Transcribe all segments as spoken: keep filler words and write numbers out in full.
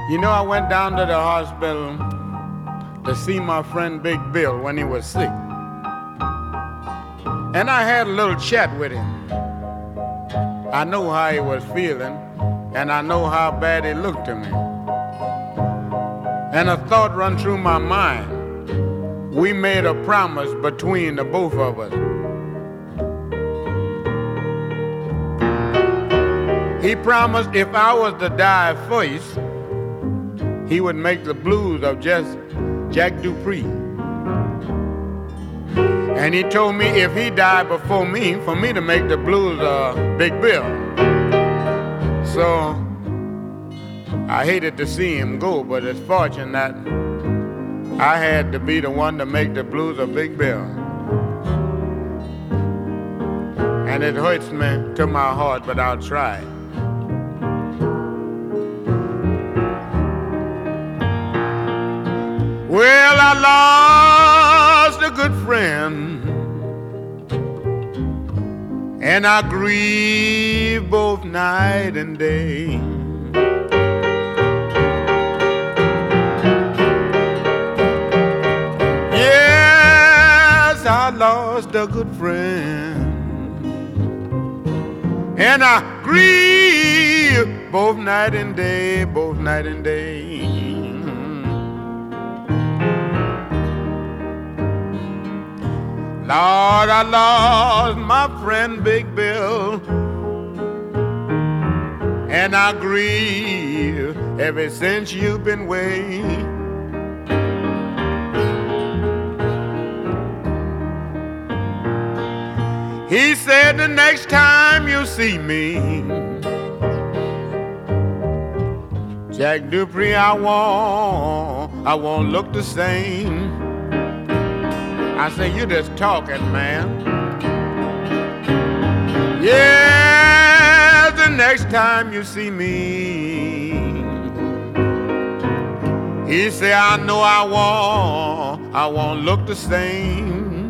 You know, I went down to the hospital to see my friend Big Bill when he was sick. And I had a little chat with him. I know how he was feeling, and I know how bad he looked to me. And a thought run through my mind. We made a promise between the both of us. He promised if I was to die first, he would make the blues of just Jack Dupree. And he told me if he died before me, for me to make the blues of Big Bill. So I hated to see him go, but it's fortunate that I had to be the one to make the blues of Big Bill. And it hurts me to my heart, but I'll try. Well, I lost a good friend, and I grieve both night and day. Yes, I lost a good friend, and I grieve both night and day, both night and day. Lord, I lost my friend Big Bill, and I grieve ever since you've been away. He said the next time you see me, Jack Dupree, I won't, I won't look the same. I say, you just talking, man. Yeah, the next time you see me, he say, I know I won't, I won't look the same.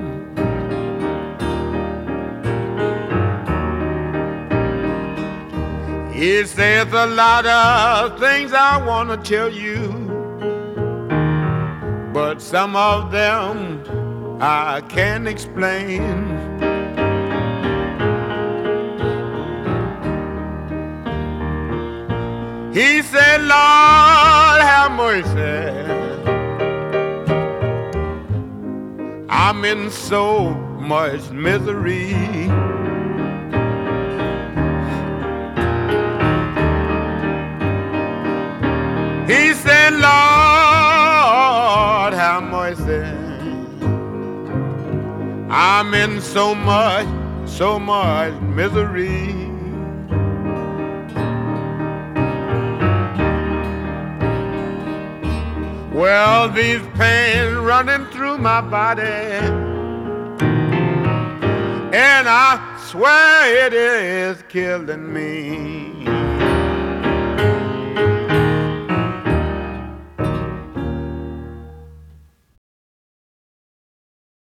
He says a lot of things I want to tell you, but some of them I can't explain. He said, Lord, have mercy, I'm in so much misery. He said, Lord, have mercy, I'm in so much, so much misery. Well, these pains running through my body, and I swear it is killing me.